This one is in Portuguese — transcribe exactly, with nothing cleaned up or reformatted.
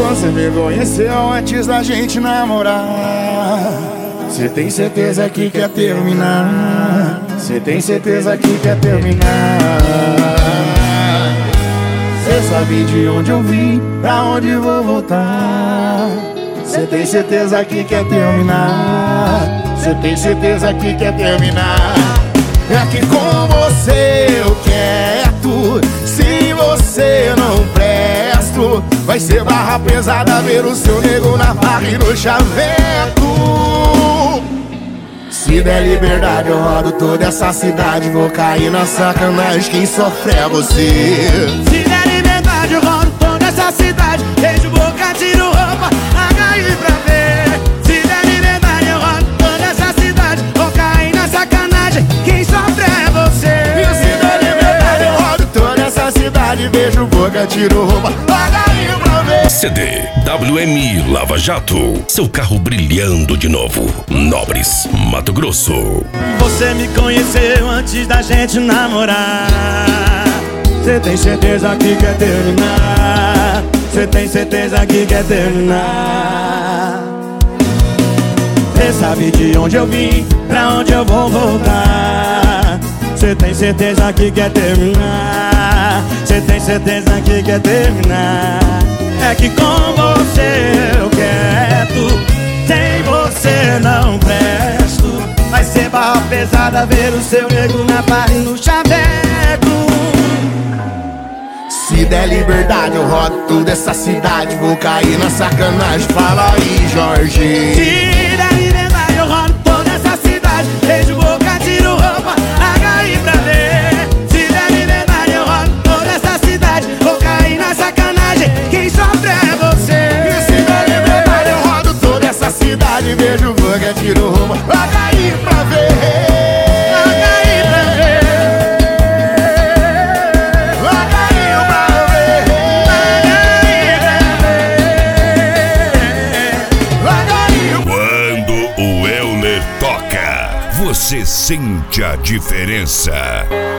você me conheceu antes da gente namorar. Cê tem certeza que quer terminar? Cê tem certeza que quer terminar? Cê sabe de onde eu vim, pra onde vou voltar. Cê tem certeza que quer terminar? Cê tem certeza que quer terminar? É que com você eu quero. Se você não presto, vai ser barra pesada ver o seu nego na barra e no chaveco. Se der liberdade eu rodo toda essa cidade, vou cair na sacanagem, quem sofre é você. Se der liberdade eu rodo toda essa cidade, beijo, boca, tiro roupa, H I pra ver. Se der liberdade eu rodo toda essa cidade, vou cair na sacanagem, quem sofre é você. Se der liberdade eu rodo toda essa cidade, beijo, boca, tiro roupa, H I pra ver. C D W M I Lava Jato, seu carro brilhando de novo. Nobres, Mato Grosso. Você me conheceu antes da gente namorar. Cê tem certeza que quer terminar? Cê tem certeza que quer terminar? Cê sabe de onde eu vim, pra onde eu vou voltar. Cê tem certeza que quer terminar? Cê tem certeza que quer terminar? É que com você eu quero, sem você não presto. Vai ser barra pesada ver o seu nego na barra e no chaveco. Se der liberdade eu rodo toda essa cidade, vou cair na sacanagem, fala aí, Jorge. Se der liberdade eu rodo toda essa cidade, beijo, boca, tiro roupa, H I pra ver. Se der liberdade eu rodo toda essa cidade, vou cair na sacanagem, quem sofre é você. Se der liberdade eu rodo toda essa cidade, beijo, boca, tiro roupa, H I pra ver. Você sente a diferença.